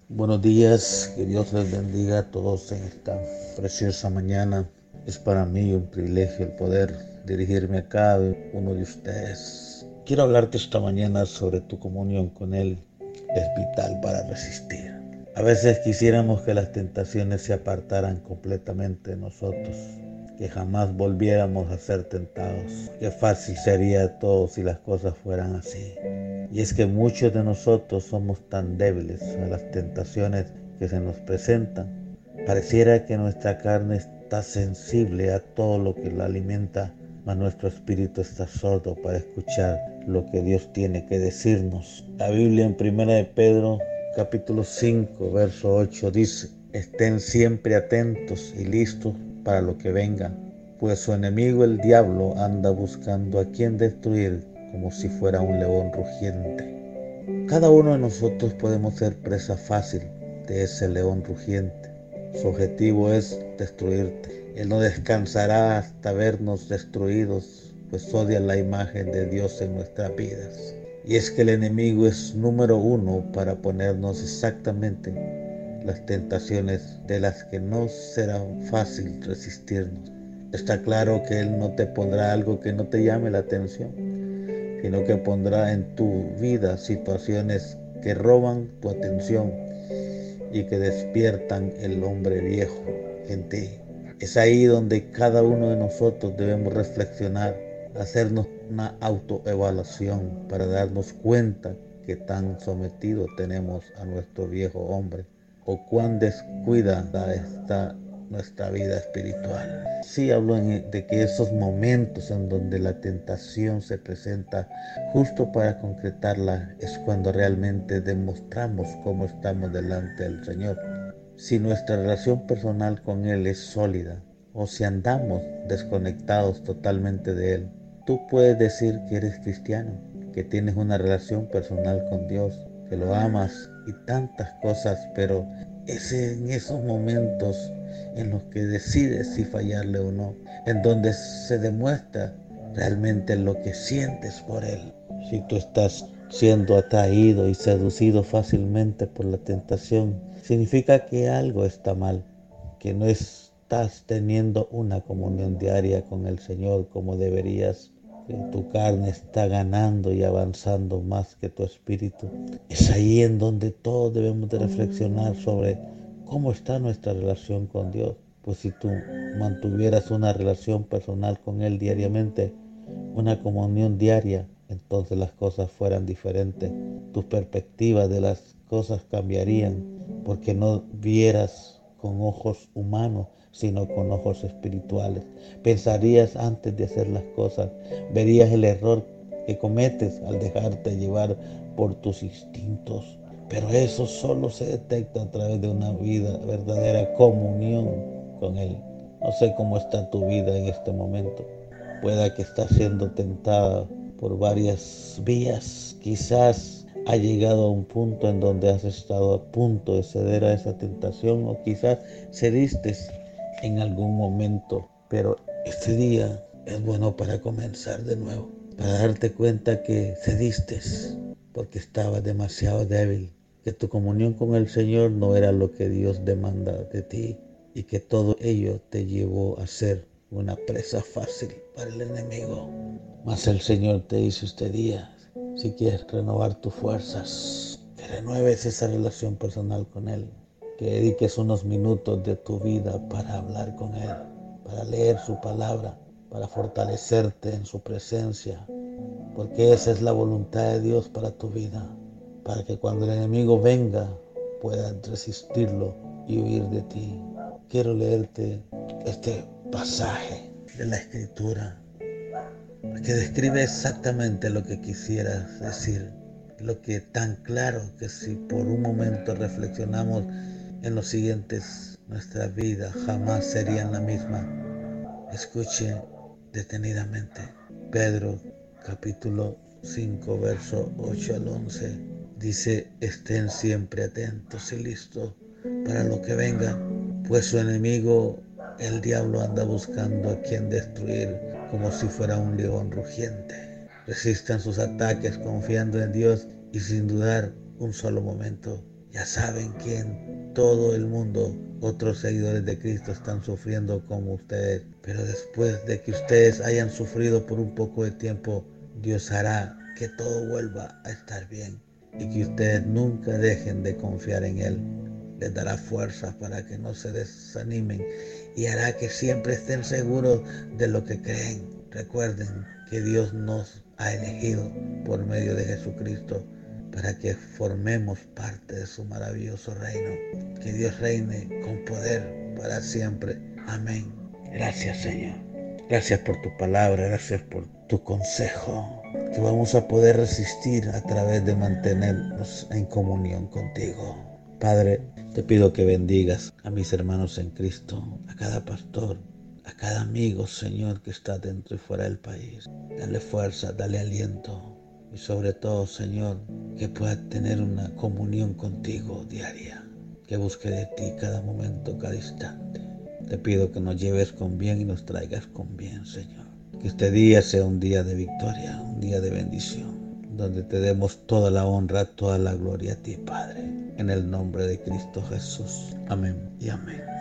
Buenos días, que Dios les bendiga a todos en esta preciosa mañana. Es para mí un privilegio el poder dirigirme a cada uno de ustedes. Quiero hablarte esta mañana sobre tu comunión con Él. Es vital para resistir. A veces quisiéramos que las tentaciones se apartaran completamente de nosotros, que jamás volviéramos a ser tentados. Qué fácil sería todo si las cosas fueran así. Y es que muchos de nosotros somos tan débiles a las tentaciones que se nos presentan. Pareciera que nuestra carne está sensible a todo lo que la alimenta, mas nuestro espíritu está sordo para escuchar lo que Dios tiene que decirnos. La Biblia en 1 de Pedro capítulo 5 verso 8 dice: estén siempre atentos y listos para lo que venga, pues su enemigo el diablo anda buscando a quien destruir como si fuera un león rugiente. Cada uno de nosotros podemos ser presa fácil de ese león rugiente. Su objetivo es destruirte. Él no descansará hasta vernos destruidos, pues odia la imagen de Dios en nuestras vidas. Y es que el enemigo es número uno para ponernos exactamente las tentaciones de las que no será fácil resistirnos. Está claro que Él no te pondrá algo que no te llame la atención, sino que pondrá en tu vida situaciones que roban tu atención y que despiertan el hombre viejo en ti. Es ahí donde cada uno de nosotros debemos reflexionar, hacernos una autoevaluación para darnos cuenta que tan sometido tenemos a nuestro viejo hombre o cuán descuidada está nuestra vida espiritual. Sí hablo de que esos momentos en donde la tentación se presenta justo para concretarla es cuando realmente demostramos cómo estamos delante del Señor. Si nuestra relación personal con Él es sólida o si andamos desconectados totalmente de Él. Tú puedes decir que eres cristiano, que tienes una relación personal con Dios, que lo amas y tantas cosas, pero es en esos momentos en los que decides si fallarle o no, en donde se demuestra realmente lo que sientes por Él. Si tú estás siendo atraído y seducido fácilmente por la tentación, significa que algo está mal, que no estás teniendo una comunión diaria con el Señor como deberías, que tu carne está ganando y avanzando más que tu espíritu. Es ahí en donde todos debemos de reflexionar sobre cómo está nuestra relación con Dios. Pues si tú mantuvieras una relación personal con Él diariamente, una comunión diaria, entonces las cosas fueran diferentes. Tus perspectivas de las cosas cambiarían porque no vieras con ojos humanos, sino con ojos espirituales. Pensarías antes de hacer las cosas, verías el error que cometes al dejarte llevar por tus instintos. Pero eso solo se detecta a través de una vida verdadera comunión con Él. No sé cómo está tu vida en este momento. Pueda que estás siendo tentada por varias vías. Quizás ha llegado a un punto en donde has estado a punto de ceder a esa tentación o quizás cediste en algún momento. Pero este día es bueno para comenzar de nuevo, para darte cuenta que cediste porque estabas demasiado débil, que tu comunión con el Señor no era lo que Dios demanda de ti y que todo ello te llevó a ser una presa fácil para el enemigo. Mas el Señor te dice este día, si quieres renovar tus fuerzas, que renueves esa relación personal con Él, que dediques unos minutos de tu vida para hablar con Él, para leer su palabra, para fortalecerte en su presencia, porque esa es la voluntad de Dios para tu vida, para que cuando el enemigo venga puedas resistirlo y huir de ti. Quiero leerte este pasaje de la Escritura que describe exactamente lo que quisieras decir, lo que tan claro que si por un momento reflexionamos en los siguientes, nuestra vida jamás serían la misma. Escuche detenidamente. Pedro capítulo 5 verso 8 al 11 dice: estén siempre atentos y listos para lo que venga, pues su enemigo el diablo anda buscando a quien destruir como si fuera un león rugiente. Resistan sus ataques confiando en Dios y sin dudar un solo momento. Ya saben que en todo el mundo otros seguidores de Cristo están sufriendo como ustedes, pero después de que ustedes hayan sufrido por un poco de tiempo, Dios hará que todo vuelva a estar bien y que ustedes nunca dejen de confiar en Él. Les dará fuerzas para que no se desanimen y hará que siempre estén seguros de lo que creen. Recuerden que Dios nos ha elegido por medio de Jesucristo para que formemos parte de su maravilloso reino. Que Dios reine con poder para siempre. Amén. Gracias, Señor. Gracias por tu palabra, gracias por tu consejo, que vamos a poder resistir a través de mantenernos en comunión contigo. Padre, te pido que bendigas a mis hermanos en Cristo, a cada pastor, a cada amigo, Señor, que está dentro y fuera del país. Dale fuerza, dale aliento y sobre todo, Señor, que pueda tener una comunión contigo diaria, que busque de ti cada momento, cada instante. Te pido que nos lleves con bien y nos traigas con bien, Señor. Que este día sea un día de victoria, un día de bendición, donde te demos toda la honra, toda la gloria a ti, Padre. En el nombre de Cristo Jesús. Amén y amén.